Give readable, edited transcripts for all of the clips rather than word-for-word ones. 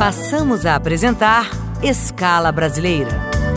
Passamos a apresentar Escala Brasileira.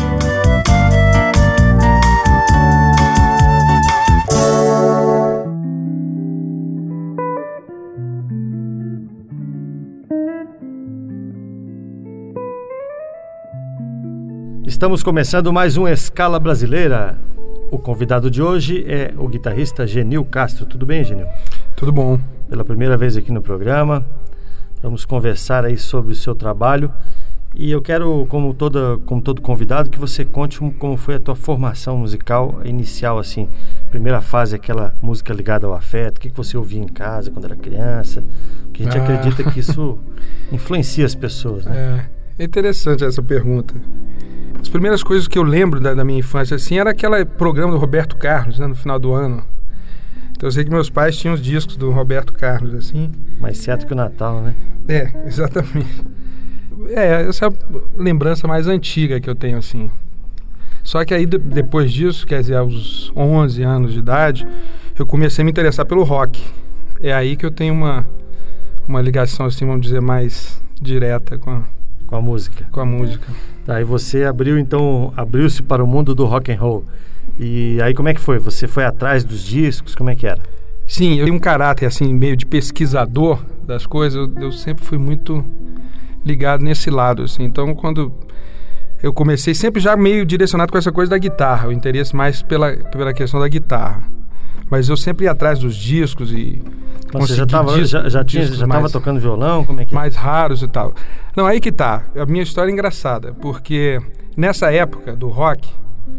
Estamos começando mais um Escala Brasileira. O convidado de hoje é o guitarrista Genil Castro. Tudo bem, Genil? Tudo bom. Pela primeira vez aqui no programa, vamos conversar aí sobre o seu trabalho. E eu quero, como todo convidado, que você conte como foi a tua formação musical inicial, assim. Primeira fase, aquela música ligada ao afeto. O que você ouvia em casa quando era criança? Porque a gente acredita que isso influencia as pessoas, né? É interessante essa pergunta. As primeiras coisas que eu lembro da minha infância, assim, era aquele programa do Roberto Carlos, né, no final do ano. Então eu sei que meus pais tinham os discos do Roberto Carlos, assim. Mais certo que o Natal, né? Exatamente. Essa é a lembrança mais antiga que eu tenho, assim. Só que aí, depois disso, quer dizer, aos 11 anos de idade, eu comecei a me interessar pelo rock. É aí que eu tenho uma ligação, assim, vamos dizer, mais direta com a música. Com a música. Tá, e você abriu-se para o mundo do rock and roll. E aí como é que foi? Você foi atrás dos discos? Como é que era? Sim, eu tenho um caráter assim, meio de pesquisador das coisas. Eu sempre fui muito ligado nesse lado, assim. Então, quando eu comecei, sempre já meio direcionado com essa coisa da guitarra, o interesse mais pela questão da guitarra. Mas eu sempre ia atrás dos discos e você já estava tocando violão? Como é que é? Mais raros e tal. Não, aí que tá. A minha história é engraçada, porque nessa época do rock,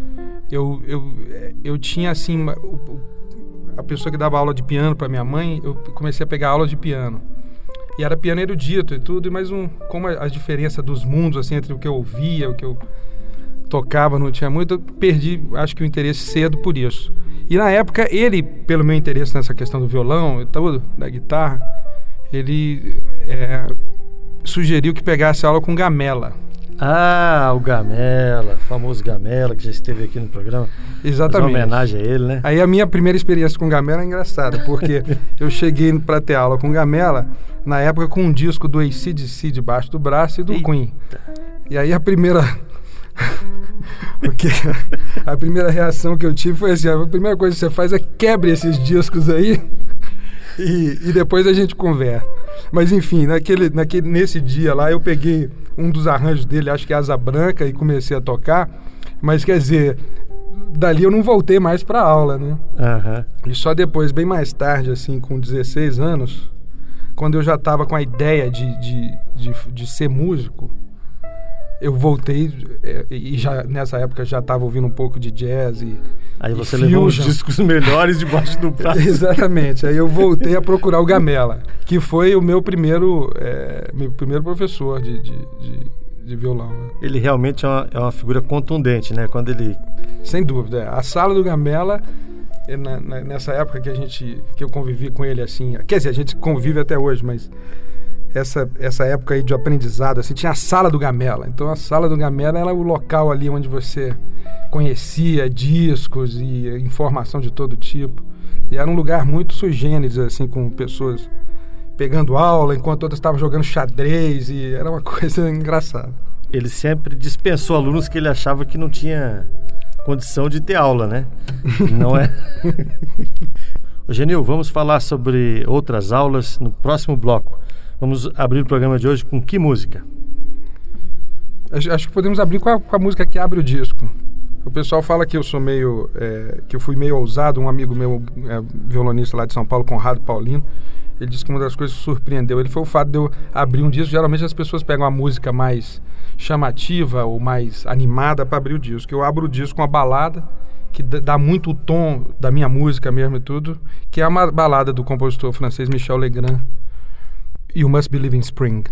eu tinha, assim, a pessoa que dava aula de piano para minha mãe, eu comecei a pegar aula de piano. E era piano erudito e tudo, mas como a diferença dos mundos, assim, entre o que eu ouvia, o que eu tocava, não tinha muito, eu perdi, acho que o interesse cedo por isso. E na época, ele, pelo meu interesse nessa questão do violão e tudo, da guitarra, ele sugeriu que pegasse aula com Gamela. Ah, o Gamela, famoso Gamela, que já esteve aqui no programa. Exatamente. Uma homenagem a ele, né? Aí a minha primeira experiência com Gamela é engraçada, porque eu cheguei para ter aula com Gamela, na época com um disco do AC/DC debaixo do braço e do Queen. E aí a primeira reação que eu tive foi assim: a primeira coisa que você faz é quebre esses discos aí e depois a gente conversa. Mas enfim, nesse dia lá eu peguei um dos arranjos dele, acho que é Asa Branca, e comecei a tocar. Mas quer dizer, dali eu não voltei mais para aula, né? Uhum. E só depois, bem mais tarde, assim, com 16 anos, quando eu já estava com a ideia de ser músico, eu voltei e já nessa época já estava ouvindo um pouco de jazz aí você levou os discos melhores debaixo do braço. Exatamente. Aí eu voltei a procurar o Gamela, que foi o meu primeiro professor de violão. Ele realmente é uma figura contundente, né? Quando ele... Sem dúvida. A sala do Gamela, nessa época que eu convivi com ele, assim... Quer dizer, a gente convive até hoje, mas... Essa época aí de aprendizado, assim, tinha a sala do Gamela. Então a sala do Gamela era o local ali onde você conhecia discos e informação de todo tipo. E era um lugar muito sui generis, assim, com pessoas pegando aula enquanto outras estavam jogando xadrez, e era uma coisa engraçada. Ele sempre dispensou alunos que ele achava que não tinha condição de ter aula, né? Não é? Genil, vamos falar sobre outras aulas no próximo bloco. Vamos abrir o programa de hoje com que música? Acho que podemos abrir com a música que abre o disco. O pessoal fala que eu sou que eu fui meio ousado. Um amigo meu, violonista lá de São Paulo, Conrado Paulino, ele disse que uma das coisas que surpreendeu ele foi o fato de eu abrir um disco. Geralmente as pessoas pegam a música mais chamativa ou mais animada para abrir o disco. Eu abro o disco com uma balada que dá muito o tom da minha música mesmo e tudo, que é uma balada do compositor francês Michel Legrand, You Must Believe in Spring.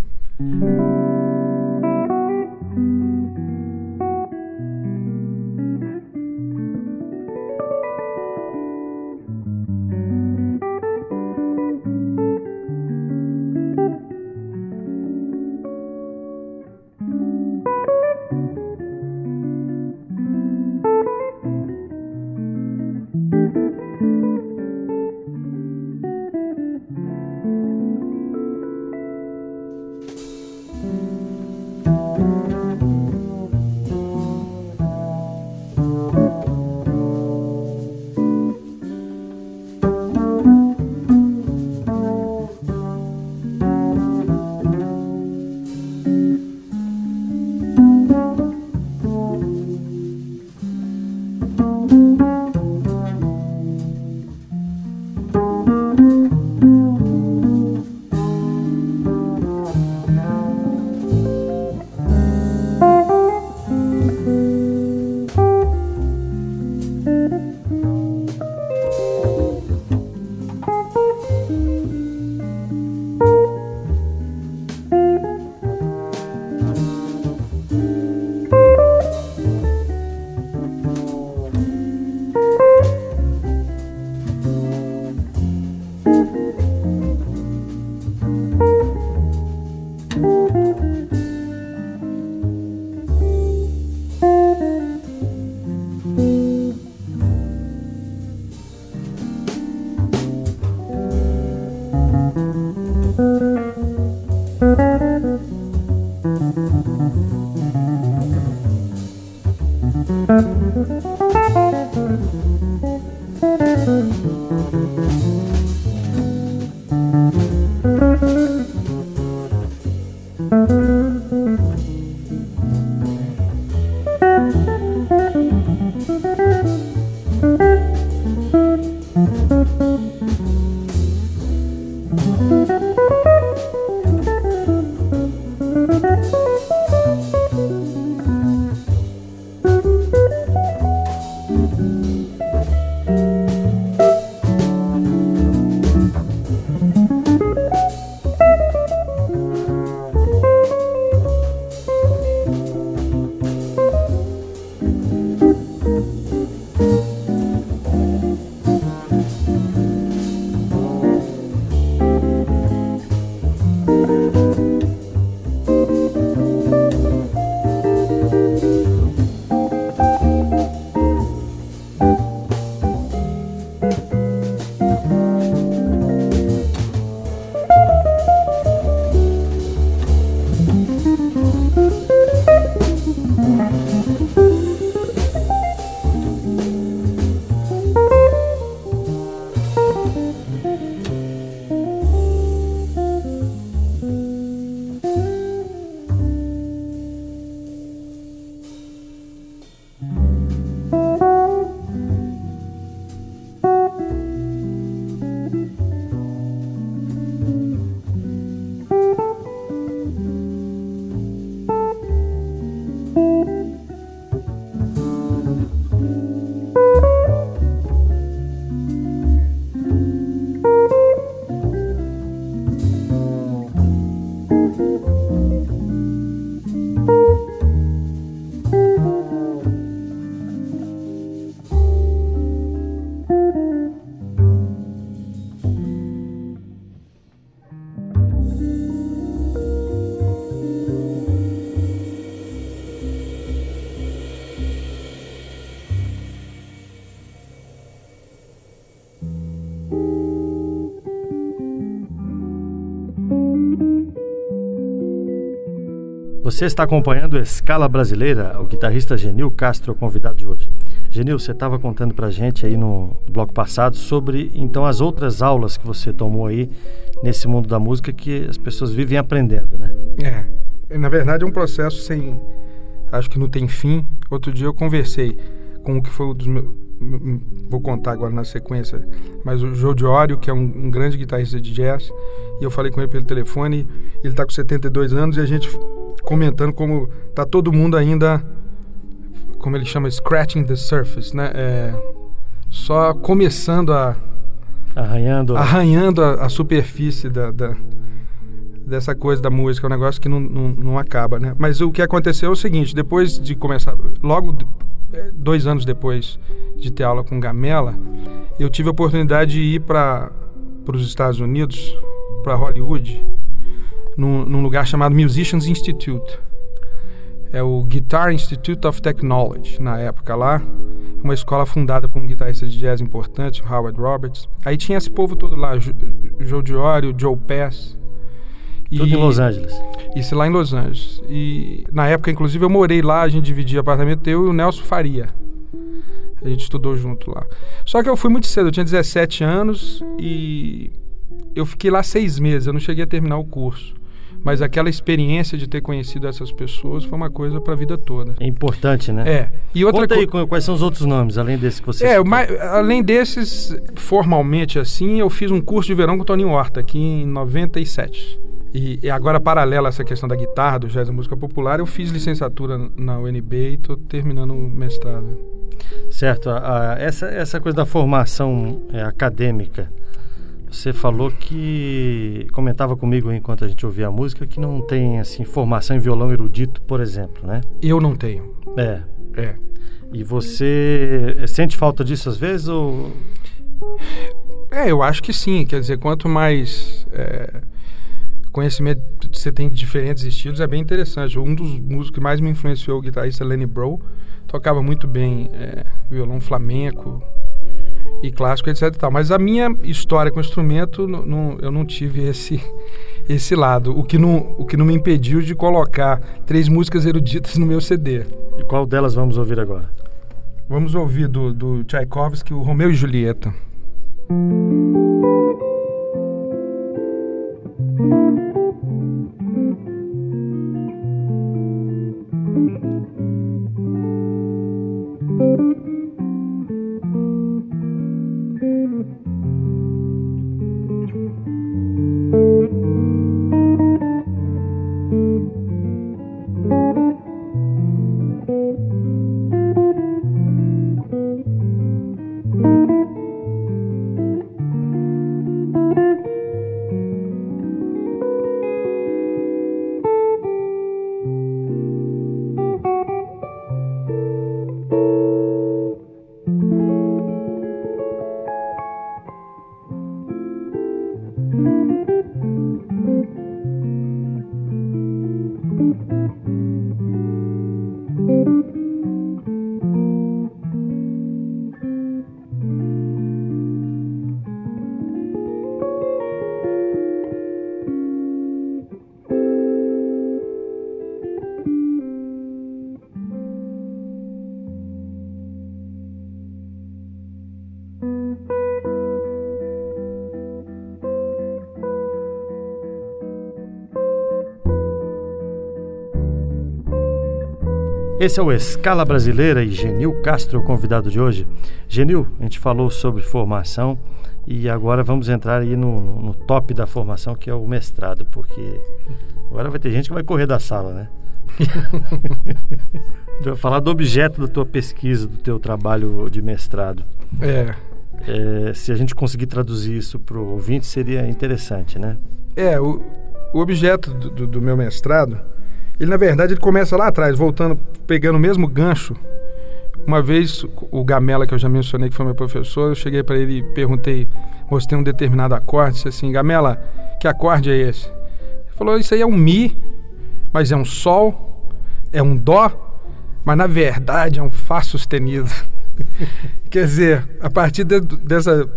Você está acompanhando a Escala Brasileira, o guitarrista Genil Castro, o convidado de hoje. Genil, você estava contando pra gente aí no bloco passado sobre, então, as outras aulas que você tomou aí nesse mundo da música que as pessoas vivem aprendendo, né? Na verdade é um processo sem... acho que não tem fim. Outro dia eu conversei com o que foi um dos meus... vou contar agora na sequência, mas o Joe Diorio, que é um grande guitarrista de jazz, e eu falei com ele pelo telefone, ele está com 72 anos e a gente comentando como tá todo mundo ainda, como ele chama, scratching the surface, né? Só começando a... arranhando a superfície dessa coisa da música, é um negócio que não acaba, né? Mas o que aconteceu é o seguinte: depois de começar, logo 2 anos depois de ter aula com Gamela, eu tive a oportunidade de ir para os Estados Unidos, para Hollywood, num lugar chamado Musicians Institute. É o Guitar Institute of Technology, na época lá. Uma escola fundada por um guitarrista de jazz importante, o Howard Roberts. Aí tinha esse povo todo lá, Joe Diorio, Joe Pass. Tudo em Los Angeles. Isso lá em Los Angeles. E na época, inclusive, eu morei lá, a gente dividia apartamento, eu e o Nelson Faria. A gente estudou junto lá. Só que eu fui muito cedo, eu tinha 17 anos e eu fiquei lá 6 meses, eu não cheguei a terminar o curso. Mas aquela experiência de ter conhecido essas pessoas foi uma coisa para a vida toda. É importante, né? E outra Conta aí quais são os outros nomes, além desse que você citou. Além desses, formalmente assim, eu fiz um curso de verão com o Toninho Horta, aqui em 97. E agora, paralelo a essa questão da guitarra, do jazz e música popular, eu fiz licenciatura na UNB e estou terminando o mestrado. Certo. Essa coisa da formação acadêmica, você falou que... comentava comigo enquanto a gente ouvia a música que não tem, assim, formação em violão erudito, por exemplo, né? Eu não tenho. E você sente falta disso às vezes, ou... Eu acho que sim. Quer dizer, quanto mais conhecimento você tem de diferentes estilos, é bem interessante. Um dos músicos que mais me influenciou, o guitarrista Lenny Breau, tocava muito bem violão flamenco. e clássico, etc e tal. Mas a minha história com o instrumento, eu não tive esse lado, o que não me impediu de colocar 3 músicas eruditas no meu CD. E qual delas vamos ouvir agora? Vamos ouvir do Tchaikovsky, o Romeu e Julieta. Esse é o Escala Brasileira e Genil Castro, o convidado de hoje. Genil, a gente falou sobre formação e agora vamos entrar aí no top da formação, que é o mestrado, porque agora vai ter gente que vai correr da sala, né? Vai falar do objeto da tua pesquisa, do teu trabalho de mestrado. Se a gente conseguir traduzir isso para o ouvinte, seria interessante, né? O objeto do meu mestrado, ele na verdade ele começa lá atrás, pegando o mesmo gancho. Uma vez o Gamela, que eu já mencionei, que foi meu professor, eu cheguei para ele e perguntei, mostrei um determinado acorde, disse assim: Gamela, que acorde é esse? Ele falou: isso aí é um Mi, mas é um Sol, é um Dó, mas na verdade é um Fá sustenido. Quer dizer, a partir dessa...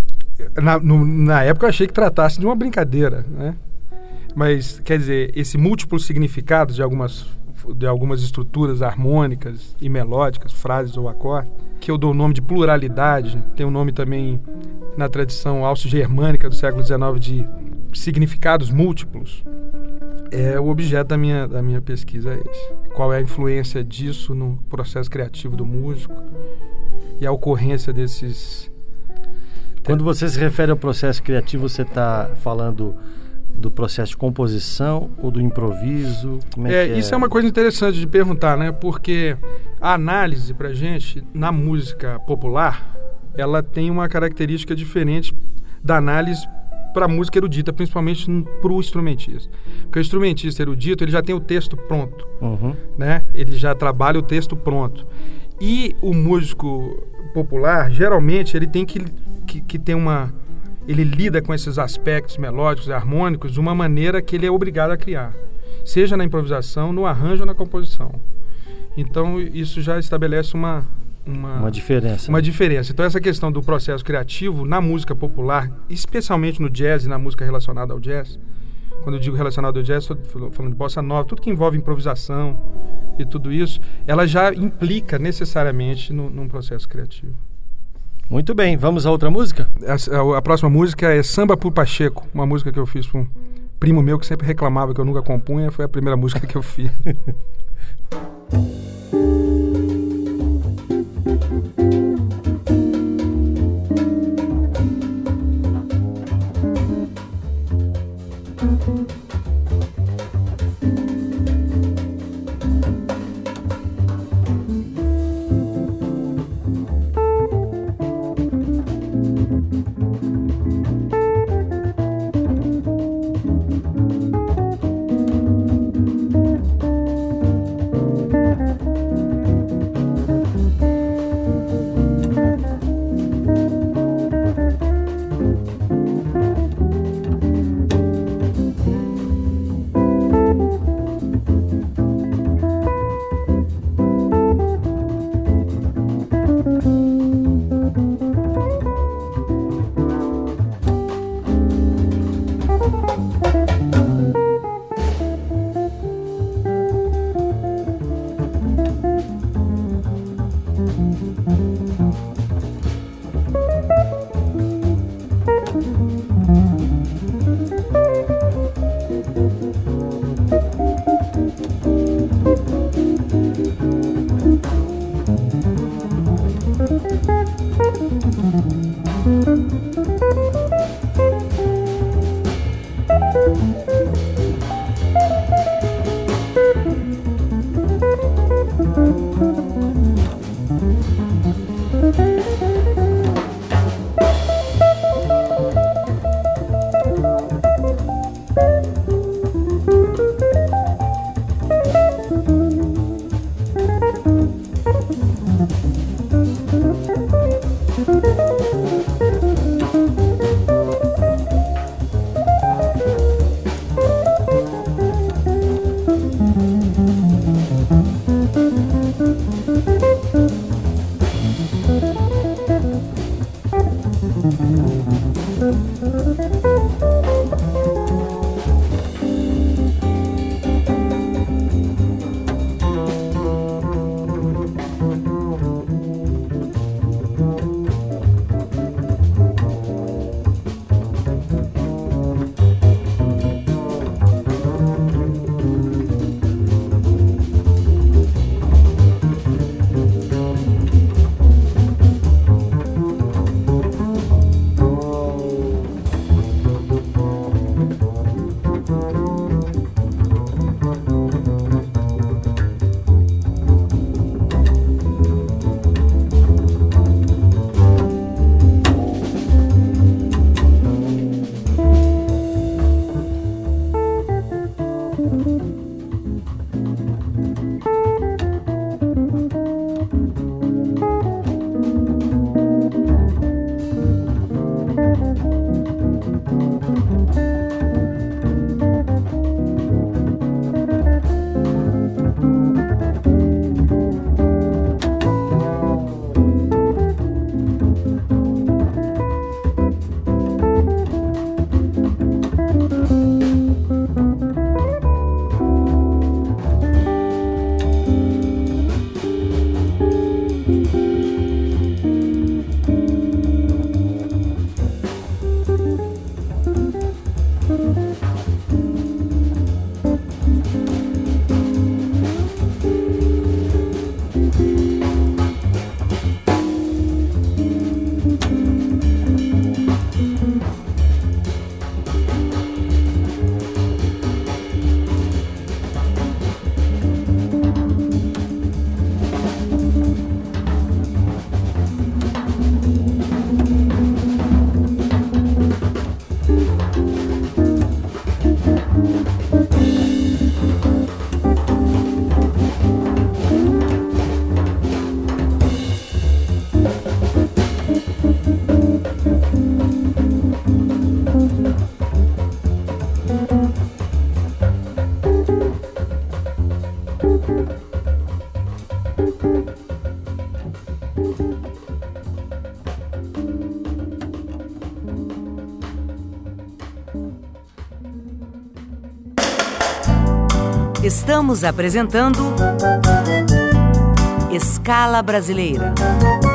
Na época eu achei que tratasse de uma brincadeira, né? Mas, quer dizer, esse múltiplo significado de algumas estruturas harmônicas e melódicas, frases ou acordes, que eu dou o nome de pluralidade, tem um nome também na tradição alço-germânica do século XIX de significados múltiplos, é o objeto da minha pesquisa, é esse. Qual é a influência disso no processo criativo do músico e a ocorrência desses... Quando você se refere ao processo criativo, você está falando do processo de composição ou do improviso? Como é que isso é uma coisa interessante de perguntar, né? Porque a análise, pra gente, na música popular, ela tem uma característica diferente da análise para a música erudita, principalmente para o instrumentista. Porque o instrumentista erudito, ele já tem o texto pronto, né? Ele já trabalha o texto pronto. E o músico popular, geralmente, ele tem que ter uma... Ele lida com esses aspectos melódicos e harmônicos de uma maneira que ele é obrigado a criar, seja na improvisação, no arranjo ou na composição. Então, isso já estabelece uma diferença. Uma diferença. Então, essa questão do processo criativo na música popular, especialmente no jazz e na música relacionada ao jazz, quando eu digo relacionado ao jazz, estou falando de bossa nova, tudo que envolve improvisação e tudo isso, ela já implica necessariamente num processo criativo. Muito bem, vamos a outra música? A próxima música é Samba por Pacheco, uma música que eu fiz para um primo meu que sempre reclamava que eu nunca compunha, foi a primeira música que eu fiz. Estamos apresentando Escala Brasileira.